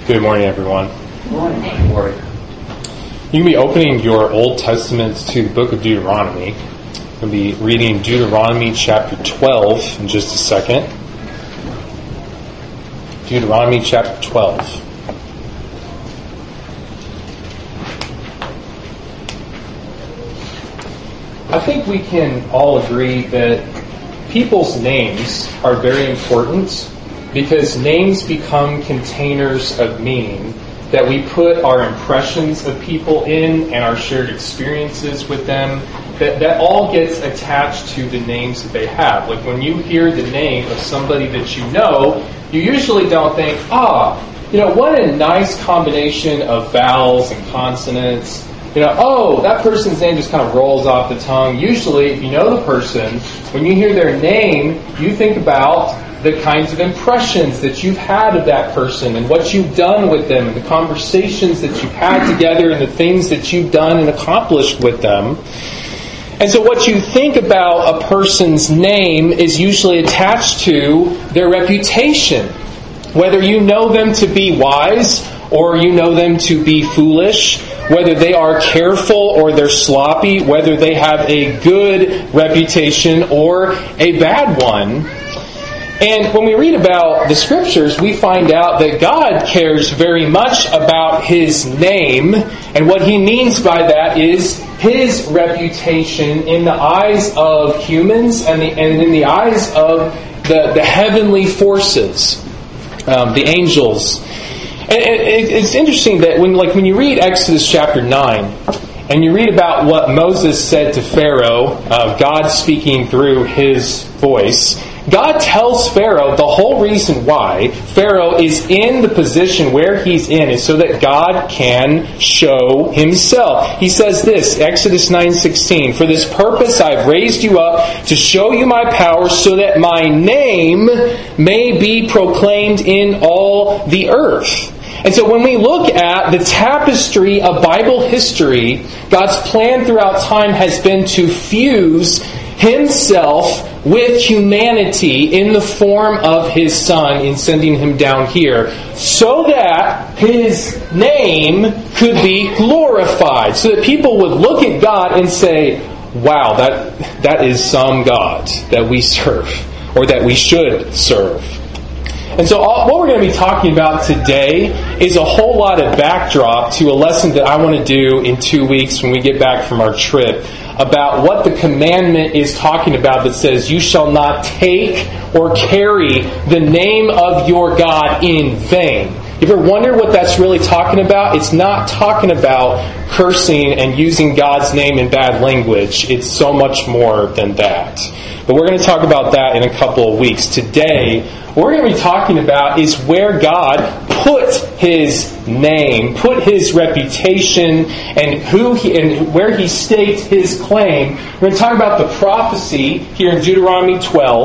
Good morning, everyone. Good morning. Morning. You can be opening your Old Testament to the book of Deuteronomy. We'll be reading Deuteronomy chapter 12 in just a second. Deuteronomy chapter 12. I think we can all agree that people's names are very important because names become containers of meaning that we put our impressions of people in and our shared experiences with them. That all gets attached to the names that they have. Like when you hear the name of somebody that you know, you usually don't think, what a nice combination of vowels and consonants. That person's name just kind of rolls off the tongue. Usually, if you know the person, when you hear their name, you think about the kinds of impressions that you've had of that person and what you've done with them and the conversations that you've had together and the things that you've done and accomplished with them. And so what you think about a person's name is usually attached to their reputation. Whether you know them to be wise or you know them to be foolish, whether they are careful or they're sloppy, whether they have a good reputation or a bad one. And when we read about the Scriptures, we find out that God cares very much about His name, and what He means by that is His reputation in the eyes of humans and in the eyes of the heavenly forces, the angels. And it's interesting that when you read Exodus chapter 9, and you read about what Moses said to Pharaoh, God speaking through his voice, God tells Pharaoh the whole reason why Pharaoh is in the position where he's in is so that God can show Himself. He says this, Exodus 9:16, "For this purpose I've raised you up to show you my power so that my name may be proclaimed in all the earth." And so when we look at the tapestry of Bible history, God's plan throughout time has been to fuse Himself with humanity in the form of His Son in sending Him down here so that His name could be glorified, so that people would look at God and say, wow, that is some God that we serve, or that we should serve. And so what we're going to be talking about today is a whole lot of backdrop to a lesson that I want to do in 2 weeks when we get back from our trip about what the commandment is talking about that says, you shall not take or carry the name of your God in vain. You ever wonder what that's really talking about? It's not talking about cursing and using God's name in bad language. It's so much more than that. But we're going to talk about that in a couple of weeks. Today, what we're going to be talking about is where God put His name, put His reputation, and where He staked His claim. We're going to talk about the prophecy here in Deuteronomy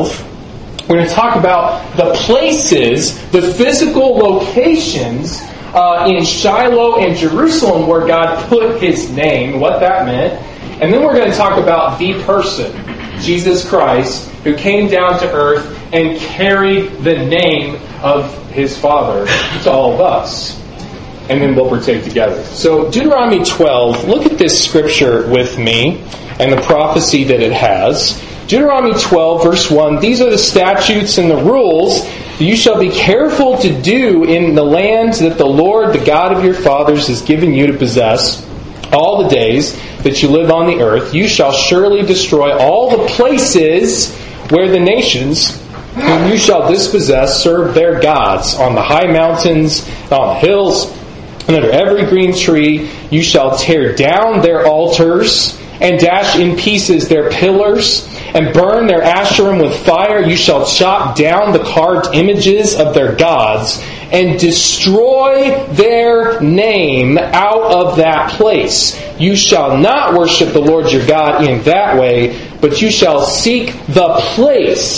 12. We're going to talk about the places, the physical locations in Shiloh and Jerusalem where God put His name, what that meant. And then we're going to talk about the person, Jesus Christ, who came down to earth and carried the name of His Father to all of us. And then we'll partake together. So Deuteronomy 12, look at this scripture with me and the prophecy that it has. Deuteronomy 12, verse 1, "These are the statutes and the rules that you shall be careful to do in the land that the Lord, the God of your fathers, has given you to possess all the days that you live on the earth. You shall surely destroy all the places where the nations whom you shall dispossess serve their gods, on the high mountains, on the hills, and under every green tree. You shall tear down their altars and dash in pieces their pillars and burn their Asherim with fire. You shall chop down the carved images of their gods and destroy their name out of that place. You shall not worship the Lord your God in that way, but you shall seek the place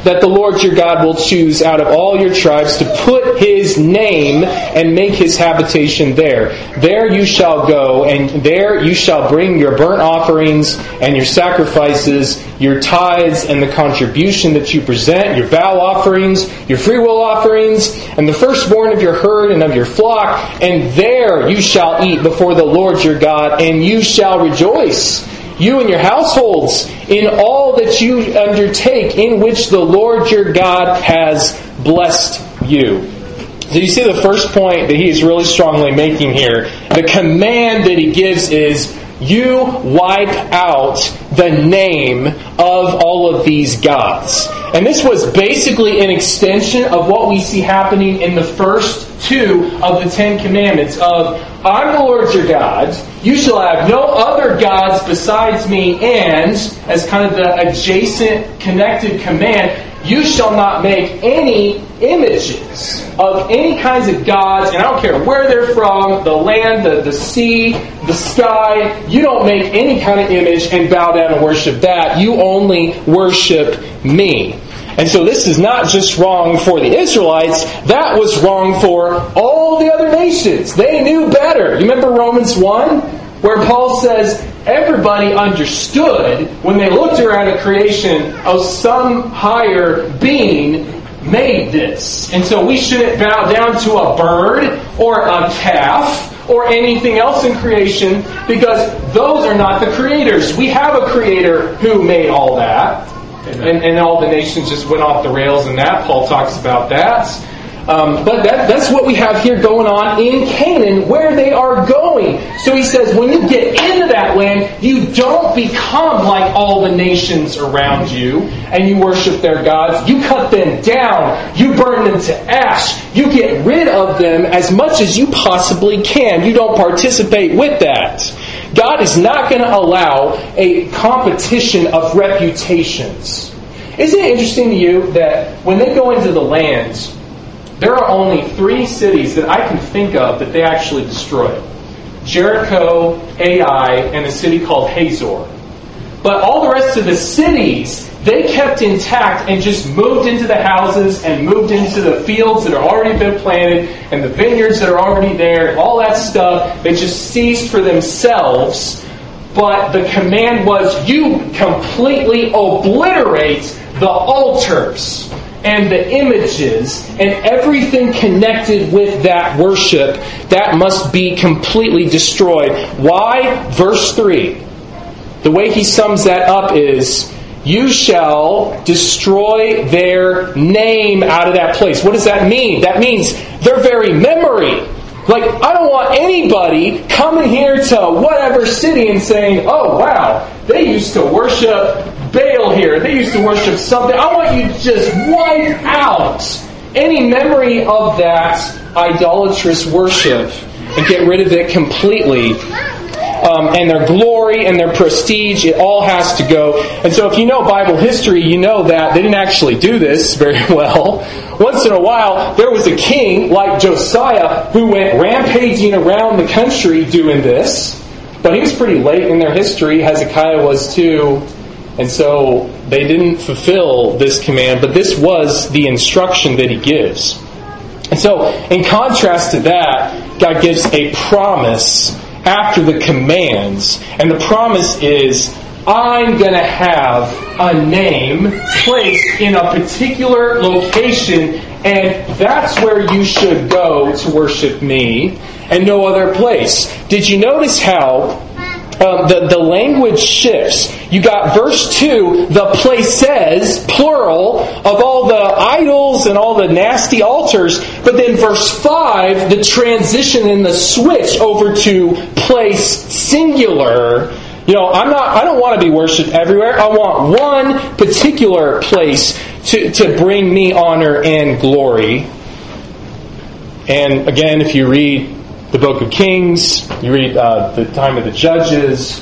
that the Lord your God will choose out of all your tribes to put His name and make His habitation there. There you shall go, and there you shall bring your burnt offerings and your sacrifices, your tithes and the contribution that you present, your vow offerings, your freewill offerings, and the firstborn of your herd and of your flock, and there you shall eat before the Lord your God, and you shall rejoice, you and your households, in all that you undertake, in which the Lord your God has blessed you. So you see the first point that he is really strongly making here. The command that he gives is, you wipe out the name of all of these gods. And this was basically an extension of what we see happening in the first two of the Ten Commandments of, I'm the Lord your God, you shall have no other gods besides me, and, as kind of the adjacent connected command, you shall not make any images of any kinds of gods, and I don't care where they're from, the land, the sea, the sky. You don't make any kind of image and bow down and worship that. You only worship me. And so this is not just wrong for the Israelites, that was wrong for all the other nations. They knew better. You remember Romans 1? Where Paul says, everybody understood when they looked around at creation, oh, some higher being made this. And so we shouldn't bow down to a bird or a calf or anything else in creation, because those are not the creators. We have a creator who made all that. And all the nations just went off the rails in that. Paul talks about that. But that's what we have here going on in Canaan, where they are going. So he says, when you get into that land, you don't become like all the nations around you, and you worship their gods. You cut them down. You burn them to ash. You get rid of them as much as you possibly can. You don't participate with that. God is not going to allow a competition of reputations. Isn't it interesting to you that when they go into the lands, there are only 3 cities that I can think of that they actually destroyed? Jericho, Ai, and a city called Hazor. But all the rest of the cities, they kept intact and just moved into the houses and moved into the fields that have already been planted and the vineyards that are already there and all that stuff. They just seized for themselves. But the command was, you completely obliterate the altars and the images and everything connected with that worship. That must be completely destroyed. Why? Verse 3. The way he sums that up is, you shall destroy their name out of that place. What does that mean? That means their very memory. Like, I don't want anybody coming here to whatever city and saying, oh, wow, they used to worship Baal here. They used to worship something. I want you to just wipe out any memory of that idolatrous worship and get rid of it completely. And their glory and their prestige, it all has to go. And so if you know Bible history, you know that they didn't actually do this very well. Once in a while, there was a king like Josiah who went rampaging around the country doing this. But he was pretty late in their history. Hezekiah was too. And so they didn't fulfill this command. But this was the instruction that he gives. And so in contrast to that, God gives a promise after the commands. And the promise is, I'm going to have a name placed in a particular location, and that's where you should go to worship me, and no other place. Did you notice how the language shifts? You got verse 2, the places, plural, of all the idols and all the nasty altars. But then verse 5, the transition and the switch over to place singular. You know, I don't want to be worshipped everywhere. I want one particular place to bring me honor and glory. And again, if you read the book of Kings, you read the time of the Judges,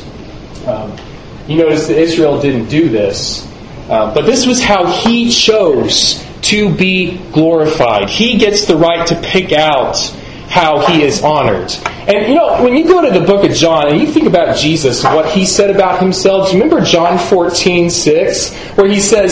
you notice that Israel didn't do this. But this was how he chose to be glorified. He gets the right to pick out how he is honored. And you know, when you go to the book of John and you think about Jesus and what he said about himself, do you remember John 14:6, where he says,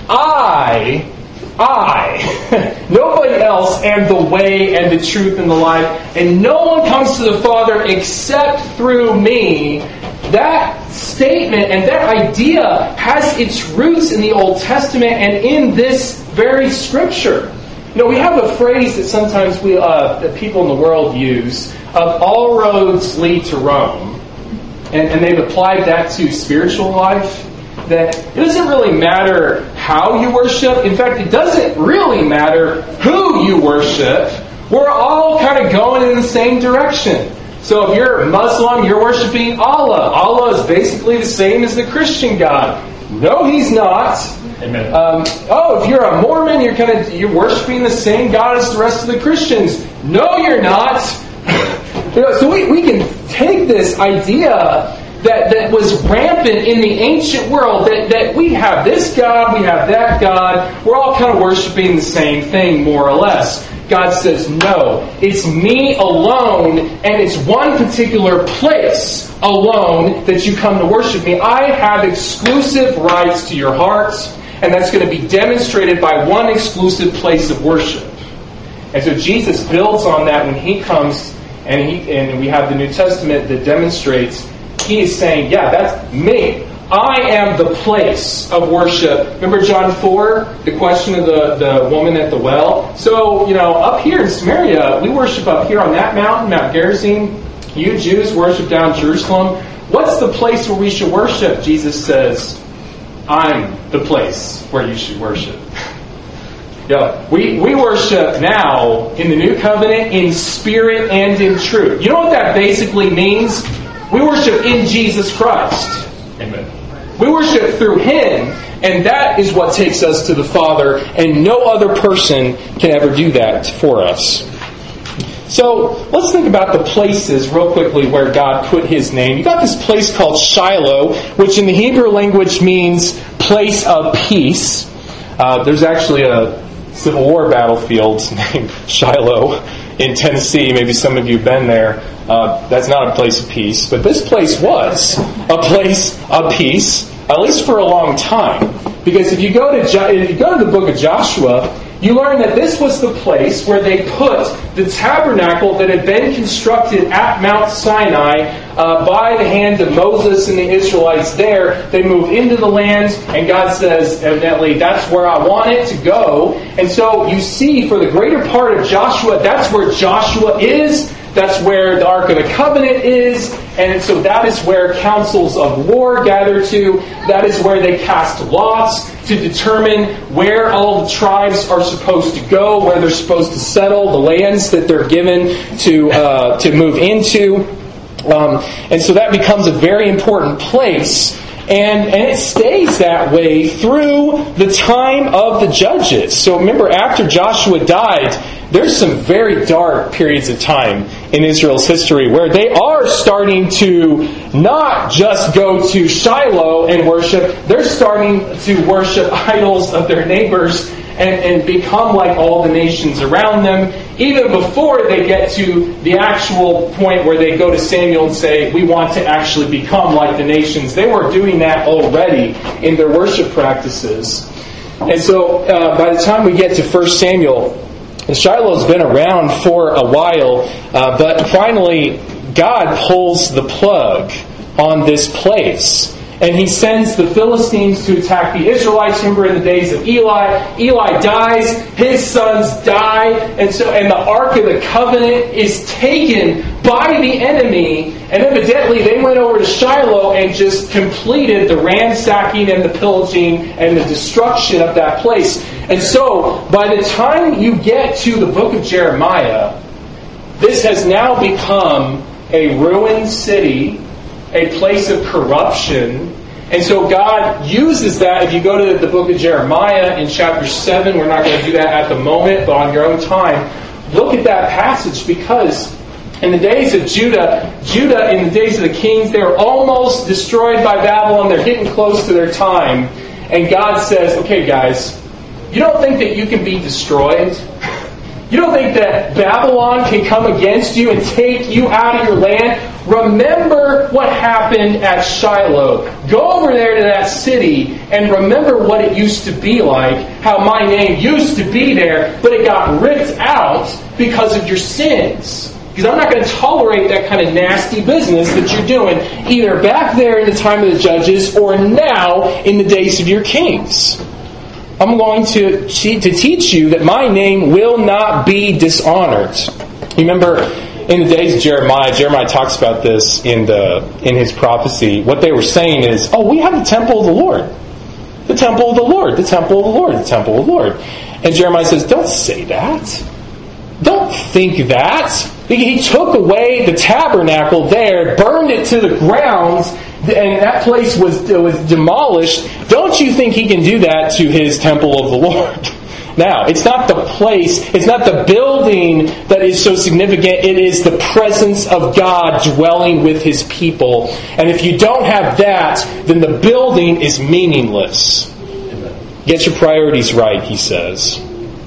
I, nobody else am the way and the truth and the life, and no one comes to the Father except through me. That statement and that idea has its roots in the Old Testament and in this very Scripture. You know, we have a phrase that sometimes that people in the world use of all roads lead to Rome. And they've applied that to spiritual life. That it doesn't really matter how you worship. In fact, it doesn't really matter who you worship. We're all kind of going in the same direction. So if you're Muslim, you're worshiping Allah. Allah is basically the same as the Christian God. No, He's not. Amen. If you're a Mormon, you're worshiping the same God as the rest of the Christians. No, you're not. So we can take this idea that was rampant in the ancient world, that we have this God, we have that God, we're all kind of worshiping the same thing, more or less. God says, no, it's me alone, and it's one particular place alone that you come to worship me. I have exclusive rights to your hearts, and that's going to be demonstrated by one exclusive place of worship. And so Jesus builds on that when He comes, and we have the New Testament that demonstrates He is saying, yeah, that's me. I am the place of worship. Remember John 4, the question of the woman at the well? So, up here in Samaria, we worship up here on that mountain, Mount Gerizim. You Jews worship down Jerusalem. What's the place where we should worship? Jesus says, I'm the place where you should worship. We worship now in the New Covenant in spirit and in truth. You know what that basically means? We worship in Jesus Christ. Amen. We worship through Him, and that is what takes us to the Father, and no other person can ever do that for us. So, let's think about the places real quickly where God put His name. You got this place called Shiloh, which in the Hebrew language means place of peace. There's actually a Civil War battlefield named Shiloh in Tennessee. Maybe some of you have been there. That's not a place of peace. But this place was a place of peace, at least for a long time. Because if you go to the book of Joshua, you learn that this was the place where they put the tabernacle that had been constructed at Mount Sinai by the hand of Moses and the Israelites there. They move into the land, and God says, evidently, that's where I want it to go. And so you see, for the greater part of Joshua, that's where Joshua is. That's where the Ark of the Covenant is. And so that is where councils of war gather to. That is where they cast lots to determine where all the tribes are supposed to go, where they're supposed to settle, the lands that they're given to move into. And so that becomes a very important place. And it stays that way through the time of the judges. So remember, after Joshua died, there's some very dark periods of time in Israel's history where they are starting to not just go to Shiloh and worship, they're starting to worship idols of their neighbors and become like all the nations around them, even before they get to the actual point where they go to Samuel and say, we want to actually become like the nations. They were doing that already in their worship practices. And so by the time we get to 1 Samuel, Shiloh's been around for a while, but finally God pulls the plug on this place. And He sends the Philistines to attack the Israelites. Remember in the days of Eli. Eli dies, his sons die, and the Ark of the Covenant is taken by the enemy. And evidently they went over to Shiloh and just completed the ransacking and the pillaging and the destruction of that place. And so, by the time you get to the book of Jeremiah, this has now become a ruined city, a place of corruption. And so God uses that. If you go to the book of Jeremiah in chapter 7, we're not going to do that at the moment, but on your own time, look at that passage, because in the days of Judah in the days of the kings, they were almost destroyed by Babylon. They're getting close to their time. And God says, okay guys, you don't think that you can be destroyed? You don't think that Babylon can come against you and take you out of your land? Remember what happened at Shiloh. Go over there to that city and remember what it used to be like, how my name used to be there, but it got ripped out because of your sins. Because I'm not going to tolerate that kind of nasty business that you're doing, either back there in the time of the judges or now in the days of your kings. I'm going to teach you that my name will not be dishonored. You remember in the days of Jeremiah talks about this in his prophecy. What they were saying is, we have the temple of the Lord. The temple of the Lord. The temple of the Lord. The temple of the Lord. And Jeremiah says, don't say that. Don't think that. He took away the tabernacle there, burned it to the ground, and that place was demolished. Don't you think he can do that to his temple of the Lord? Now, it's not the place, it's not the building that is so significant. It is the presence of God dwelling with His people. And if you don't have that, then the building is meaningless. Get your priorities right, he says.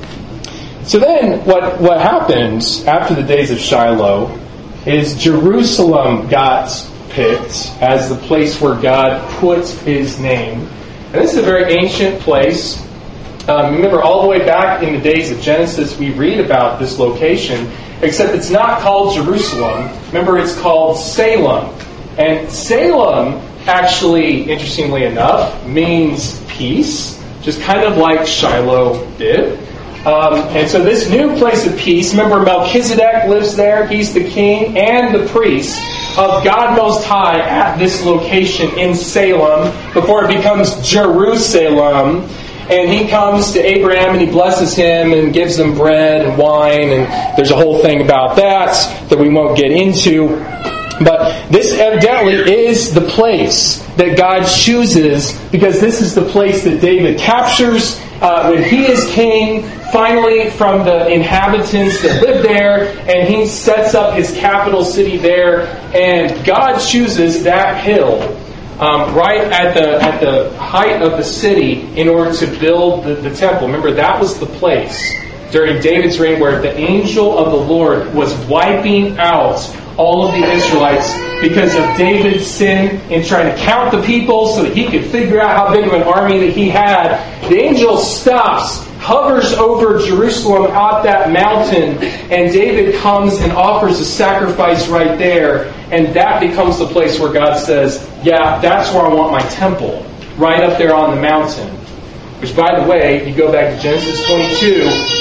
So then what happens after the days of Shiloh is Jerusalem got picked as the place where God put His name. And this is a very ancient place. Remember, all the way back in the days of Genesis, we read about this location, except it's not called Jerusalem. Remember, it's called Salem. And Salem, actually, interestingly enough, means peace, just kind of like Shiloh did. And so this new place of peace, remember Melchizedek lives there, he's the king and the priest of God Most High at this location in Salem before it becomes Jerusalem. And he comes to Abraham and he blesses him and gives them bread and wine, and there's a whole thing about that we won't get into. But this evidently is the place that God chooses, because this is the place that David captures when he is king, finally, from the inhabitants that live there, and he sets up his capital city there, and God chooses that hill right at the height of the city in order to build the temple. Remember, that was the place during David's reign where the angel of the Lord was wiping out all of the Israelites because of David's sin in trying to count the people so that he could figure out how big of an army that he had. The angel stops, hovers over Jerusalem at that mountain, and David comes and offers a sacrifice right there, and that becomes the place where God says, yeah, that's where I want my temple, right up there on the mountain. Which, by the way, you go back to Genesis 22,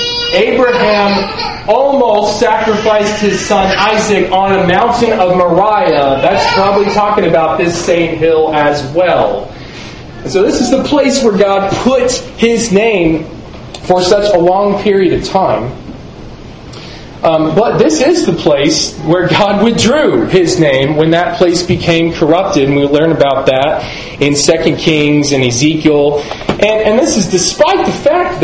Abraham almost sacrificed his son Isaac on a mountain of Moriah. That's probably talking about this same hill as well. And so this is the place where God put His name for such a long period of time. But this is the place where God withdrew His name when that place became corrupted. And we learn about that in 2 Kings and Ezekiel. And this is despite the fact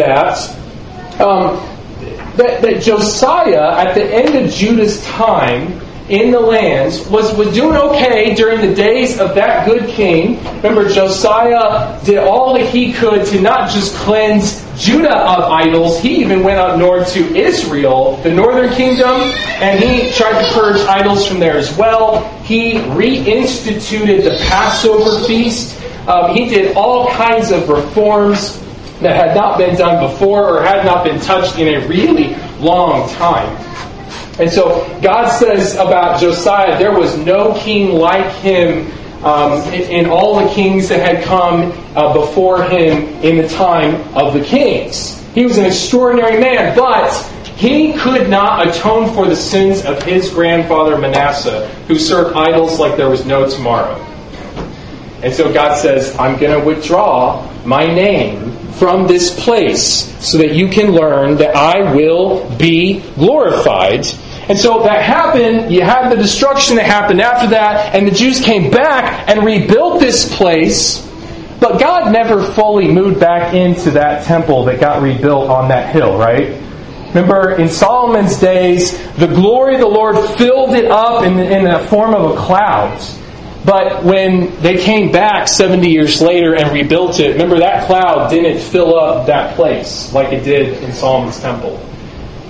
that Josiah, at the end of Judah's time in the lands, was doing okay during the days of that good king. Remember, Josiah did all that he could to not just cleanse Judah of idols. He even went up north to Israel, the northern kingdom, and he tried to purge idols from there as well. He reinstituted the Passover feast. He did all kinds of reforms that had not been done before or had not been touched in a really long time. And so God says about Josiah, there was no king like him in all the kings that had come before him in the time of the kings. He was an extraordinary man, but he could not atone for the sins of his grandfather Manasseh, who served idols like there was no tomorrow. And so God says, I'm going to withdraw my name from this place so that you can learn that I will be glorified. And so that happened. You had the destruction that happened after that, and the Jews came back and rebuilt this place. But God never fully moved back into that temple that got rebuilt on that hill, right? Remember, in Solomon's days, the glory of the Lord filled it up in the form of a cloud. But when they came back 70 years later and rebuilt it, remember that cloud didn't fill up that place like it did in Solomon's temple.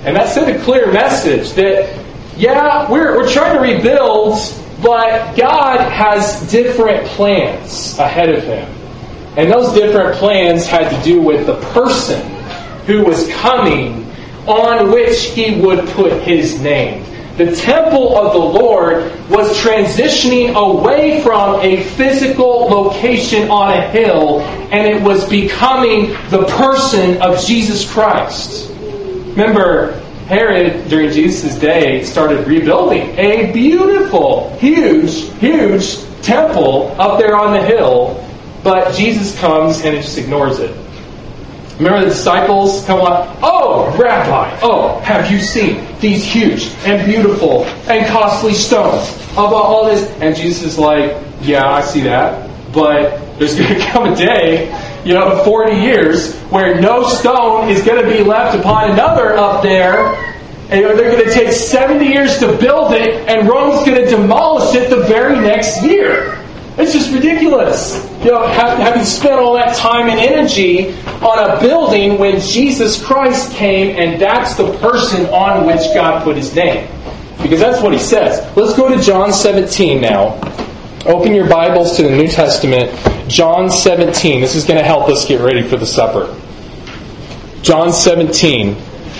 And that sent a clear message that, yeah, we're trying to rebuild, but God has different plans ahead of Him. And those different plans had to do with the person who was coming on which He would put His name. The temple of the Lord was transitioning away from a physical location on a hill, and it was becoming the person of Jesus Christ. Remember, Herod, during Jesus' day, started rebuilding a beautiful, huge temple up there on the hill, but Jesus comes and it just ignores it. Remember the disciples come along, "Oh, Rabbi, have you seen these huge and beautiful and costly stones about all this?" And Jesus is like, "Yeah, I see that, but there's going to come a day, 40 years, where no stone is going to be left upon another up there, and they're going to take 70 years to build it, and Rome's going to demolish it the very next year." It's just ridiculous. Having spent all that time and energy on a building when Jesus Christ came, and that's the person on which God put His name. Because that's what He says. Let's go to John 17 now. Open your Bibles to the New Testament. John 17. This is going to help us get ready for the supper. John 17.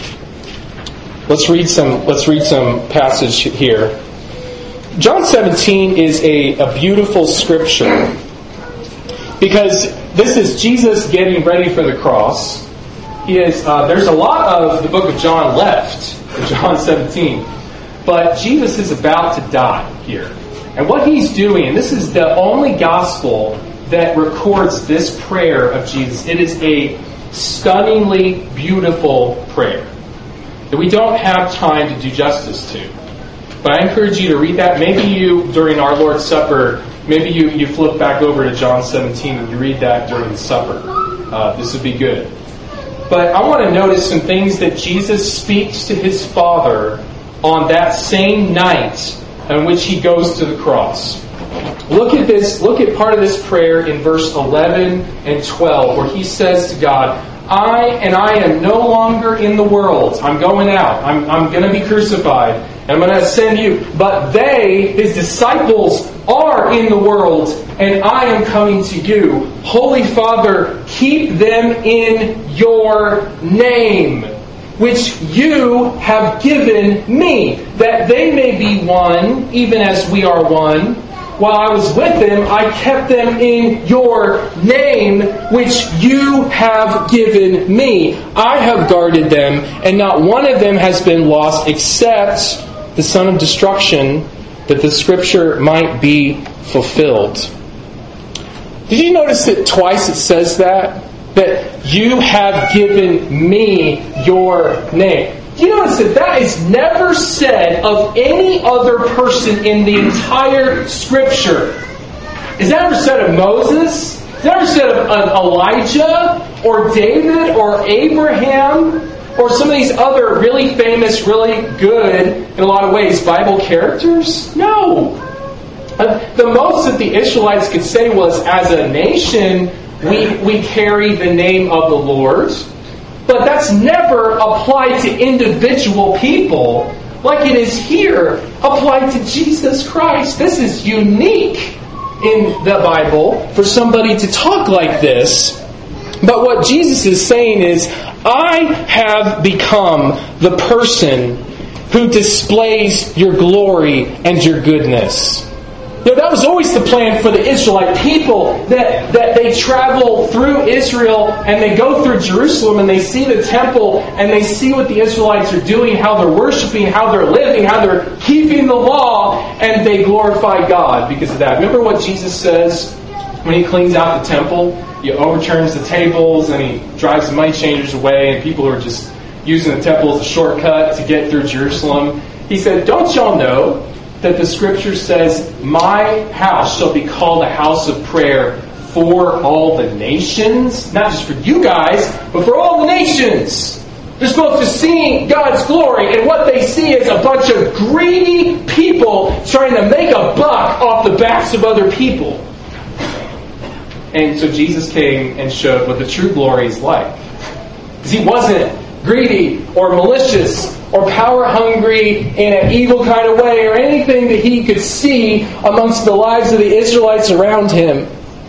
Let's read some passage here. John 17 is a beautiful scripture because this is Jesus getting ready for the cross. There's a lot of the book of John left in John 17, but Jesus is about to die here. And what He's doing, and this is the only gospel that records this prayer of Jesus. It is a stunningly beautiful prayer that we don't have time to do justice to. But I encourage you to read that. Maybe you, during our Lord's Supper, maybe you flip back over to John 17 and you read that during the supper. This would be good. But I want to notice some things that Jesus speaks to His Father on that same night on which He goes to the cross. Look at this. Look at part of this prayer in verse 11 and 12, where He says to God, I am no longer in the world. I'm going out. I'm going to be crucified. I'm going to send you. But they, His disciples, are in the world, and I am coming to you. Holy Father, keep them in your name, which you have given me, that they may be one, even as we are one. While I was with them, I kept them in your name, which you have given me. I have guarded them, and not one of them has been lost except the son of destruction, that the scripture might be fulfilled. Did you notice that twice it says that you have given me your name? Do you notice that is never said of any other person in the entire Scripture? Is that ever said of Moses? Is that ever said of Elijah or David or Abraham or some of these other really famous, really good, in a lot of ways, Bible characters? No. The most that the Israelites could say was, as a nation, we carry the name of the Lord. But that's never applied to individual people like it is here applied to Jesus Christ. This is unique in the Bible for somebody to talk like this. But what Jesus is saying is, I have become the person who displays your glory and your goodness. That was always the plan for the Israelite people, that they travel through Israel and they go through Jerusalem and they see the temple and they see what the Israelites are doing, how they're worshiping, how they're living, how they're keeping the law, and they glorify God because of that. Remember what Jesus says when He cleans out the temple? He overturns the tables and He drives the money changers away, and people are just using the temple as a shortcut to get through Jerusalem. He said, don't y'all know that the Scripture says, my house shall be called a house of prayer for all the nations? Not just for you guys, but for all the nations. They're supposed to see God's glory, and what they see is a bunch of greedy people trying to make a buck off the backs of other people. And so Jesus came and showed what the true glory is like. Because He wasn't greedy or malicious or power-hungry in an evil kind of way, or anything that he could see amongst the lives of the Israelites around him.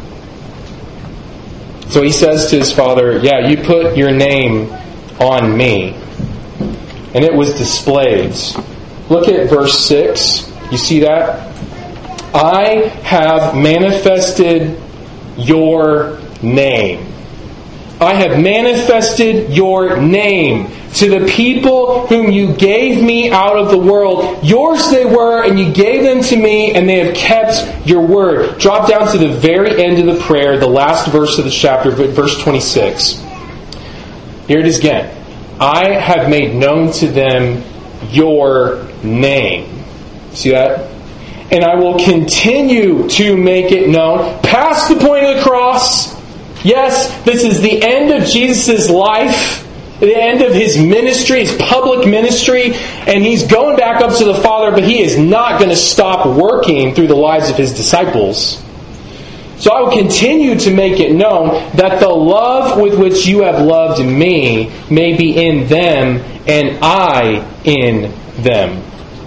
So he says to his father, yeah, you put your name on me. And it was displayed. Look at verse 6. You see that? I have manifested your name. I have manifested your name to the people whom you gave me out of the world. Yours they were, and you gave them to me, and they have kept your word. Drop down to the very end of the prayer, the last verse of the chapter, verse 26. Here it is again. I have made known to them your name. See that? And I will continue to make it known past the point of the cross. Yes, this is the end of Jesus' life, the end of his ministry, his public ministry, and he's going back up to the Father, but he is not going to stop working through the lives of his disciples. So I will continue to make it known that the love with which you have loved me may be in them and I in them.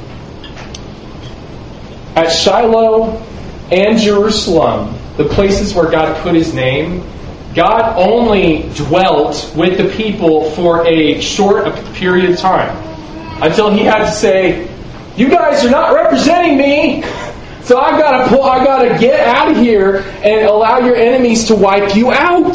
At Shiloh and Jerusalem, the places where God put his name, God only dwelt with the people for a short period of time. Until he had to say, you guys are not representing me, so I gotta get out of here and allow your enemies to wipe you out.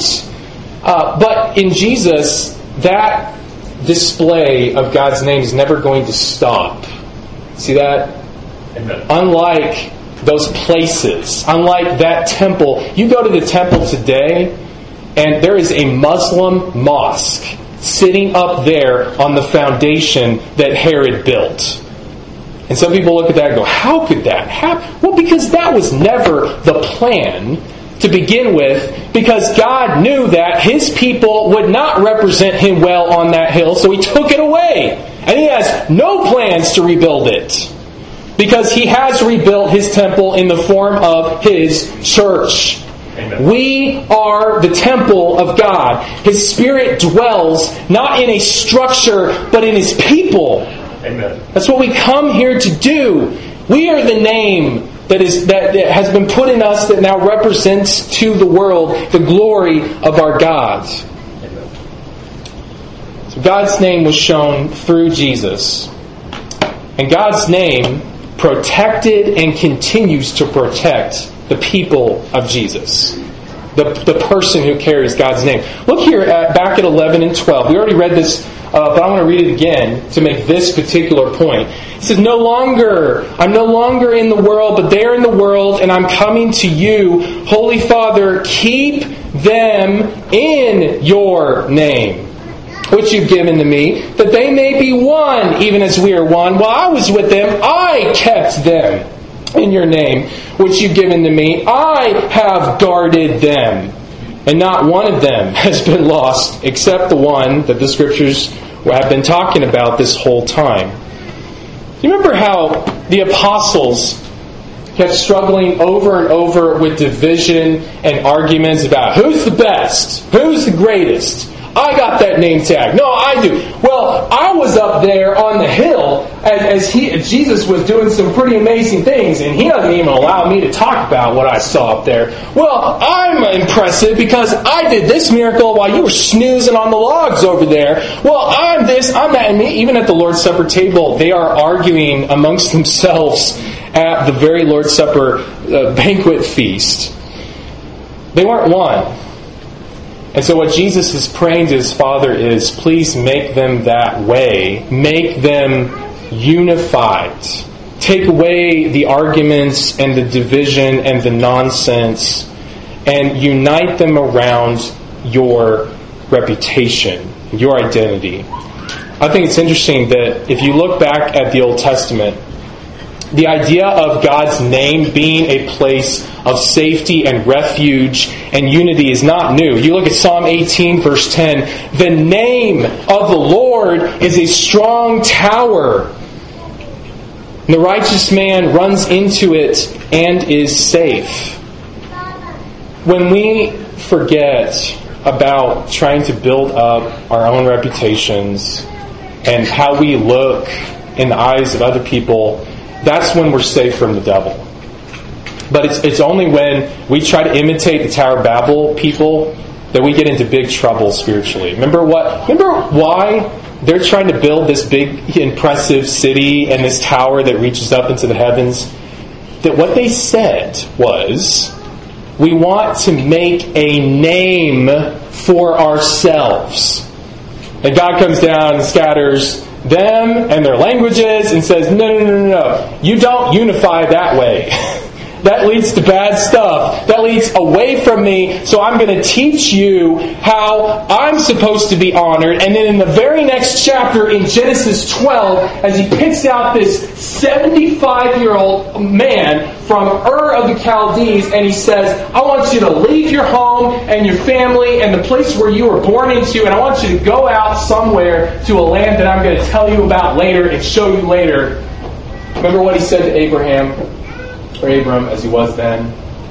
But in Jesus, that display of God's name is never going to stop. See that? Amen. Unlike those places, unlike that temple, you go to the temple today, and there is a Muslim mosque sitting up there on the foundation that Herod built. And some people look at that and go, how could that happen? Well, because that was never the plan to begin with, because God knew that his people would not represent him well on that hill, so he took it away. And he has no plans to rebuild it, because he has rebuilt his temple in the form of his church. Amen. We are the temple of God. His Spirit dwells not in a structure, but in his people. Amen. That's what we come here to do. We are the name that has been put in us that now represents to the world the glory of our God. Amen. So God's name was shown through Jesus. And God's name protected and continues to protect the people of Jesus. The person who carries God's name. Look here back at 11 and 12. We already read this, but I want to read it again to make this particular point. It says, I'm no longer in the world, but they are in the world, and I'm coming to you. Holy Father, keep them in your name, which you've given to me, that they may be one, even as we are one. While I was with them, I kept them in your name, which you've given to me. I have guarded them, and not one of them has been lost, except the one that the Scriptures have been talking about this whole time. You remember how the apostles kept struggling over and over with division and arguments about who's the best, who's the greatest? I got that name tag. No, I do. Well, I was up there on the hill as Jesus was doing some pretty amazing things, and he doesn't even allow me to talk about what I saw up there. Well, I'm impressive because I did this miracle while you were snoozing on the logs over there. Well, I'm this, I'm that. And even at the Lord's Supper table, they are arguing amongst themselves at the very Lord's Supper banquet feast. They weren't one. And so what Jesus is praying to his Father is, please make them that way. Make them unified. Take away the arguments and the division and the nonsense and unite them around your reputation, your identity. I think it's interesting that if you look back at the Old Testament, the idea of God's name being a place of safety and refuge and unity is not new. You look at Psalm 18, verse 10. The name of the Lord is a strong tower. And the righteous man runs into it and is safe. When we forget about trying to build up our own reputations and how we look in the eyes of other people, that's when we're safe from the devil. But it's only when we try to imitate the Tower of Babel people that we get into big trouble spiritually. Remember why they're trying to build this big, impressive city and this tower that reaches up into the heavens? That what they said was, we want to make a name for ourselves. And God comes down and scatters them and their languages and says, no. You don't unify that way. That leads to bad stuff. That leads away from me. So I'm going to teach you how I'm supposed to be honored. And then in the very next chapter, in Genesis 12, as he picks out this 75-year-old man from Ur of the Chaldees, and he says, I want you to leave your home and your family and the place where you were born into, and I want you to go out somewhere to a land that I'm going to tell you about later and show you later. Remember what he said to Abram, as he was then?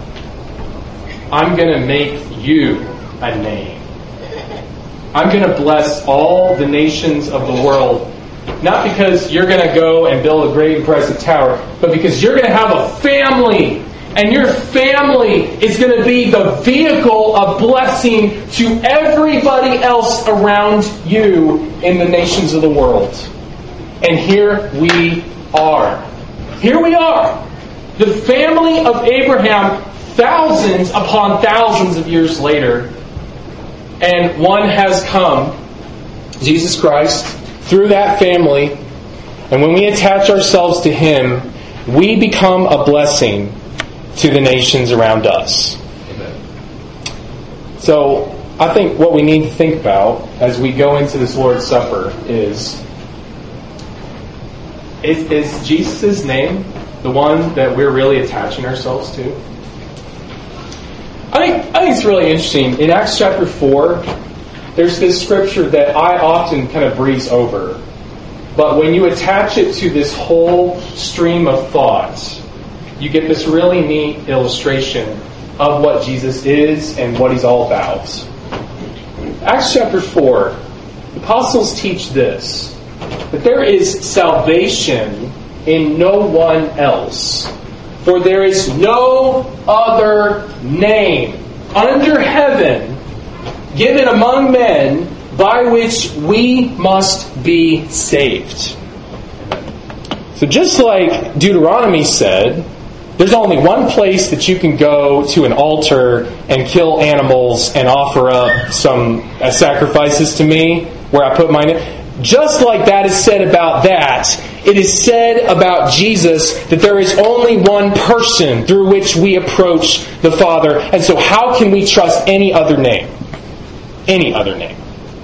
I'm going to make you a name. I'm going to bless all the nations of the world. Not because you're going to go and build a great impressive tower, but because you're going to have a family. And your family is going to be the vehicle of blessing to everybody else around you in the nations of the world. And here we are. Here we are. The family of Abraham, thousands upon thousands of years later. And one has come, Jesus Christ, through that family. And when we attach ourselves to Him, we become a blessing to the nations around us. Amen. So, I think what we need to think about as we go into this Lord's Supper is Jesus' name the one that we're really attaching ourselves to? I think it's really interesting. In Acts chapter 4, there's this scripture that I often kind of breeze over. But when you attach it to this whole stream of thought, you get this really neat illustration of what Jesus is and what He's all about. Acts chapter 4, the apostles teach this, that there is salvation in no one else. For there is no other name under heaven given among men by which we must be saved. So just like Deuteronomy said, there's only one place that you can go to an altar and kill animals and offer up some sacrifices to me, where I put my name. Just like that is said about that, it is said about Jesus that there is only one person through which we approach the Father. And so how can we trust any other name? Any other name.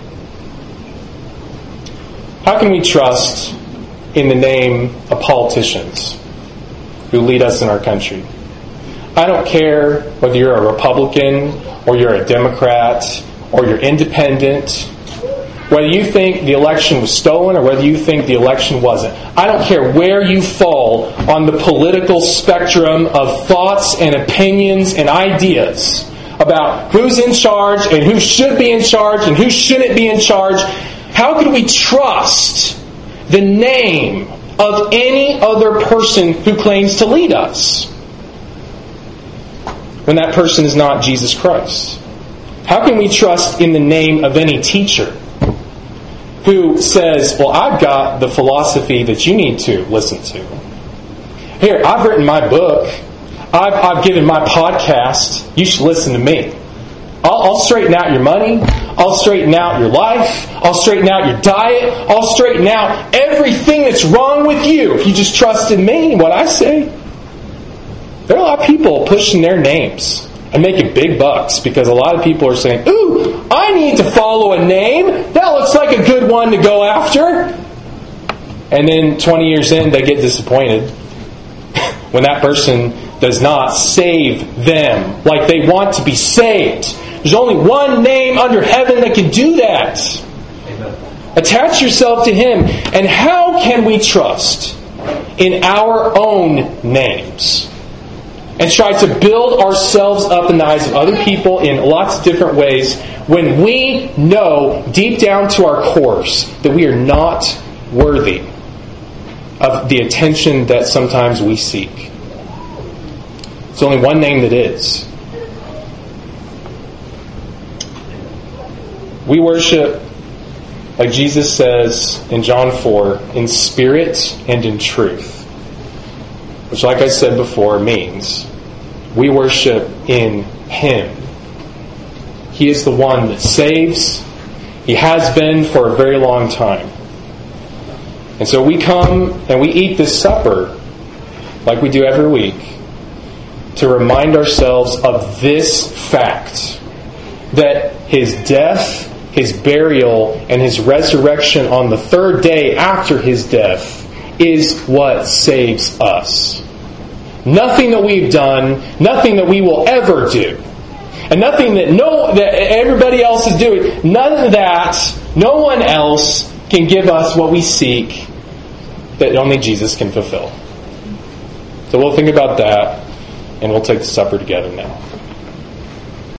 How can we trust in the name of politicians who lead us in our country? I don't care whether you're a Republican or you're a Democrat or you're independent, whether you think the election was stolen or whether you think the election wasn't. I don't care where you fall on the political spectrum of thoughts and opinions and ideas about who's in charge and who should be in charge and who shouldn't be in charge. How can we trust the name of any other person who claims to lead us when that person is not Jesus Christ? How can we trust in the name of any teacher who says, well, I've got the philosophy that you need to listen to. Here, I've written my book. I've given my podcast. You should listen to me. I'll straighten out your money. I'll straighten out your life. I'll straighten out your diet. I'll straighten out everything that's wrong with you if you just trust in me and what I say. There are a lot of people pushing their names and making big bucks because a lot of people are saying, ooh, I need to follow a name. That looks like a good one to go after. And then 20 years in, they get disappointed when that person does not save them like they want to be saved. There's only one name under heaven that can do that. Amen. Attach yourself to Him. And how can we trust in our own names? and try to build ourselves up in the eyes of other people in lots of different ways when we know deep down to our cores that we are not worthy of the attention that sometimes we seek. There's only one name that is. We worship, like Jesus says in John 4, in spirit and in truth. Which, like I said before, means we worship in Him. He is the one that saves. He has been for a very long time. And so we come and we eat this supper, like we do every week, to remind ourselves of this fact, that His death, His burial, and His resurrection on the third day after His death is what saves us. Nothing that we've done, nothing that we will ever do, and nothing that everybody else is doing, none of that, no one else can give us what we seek that only Jesus can fulfill. So we'll think about that, and we'll take the supper together now.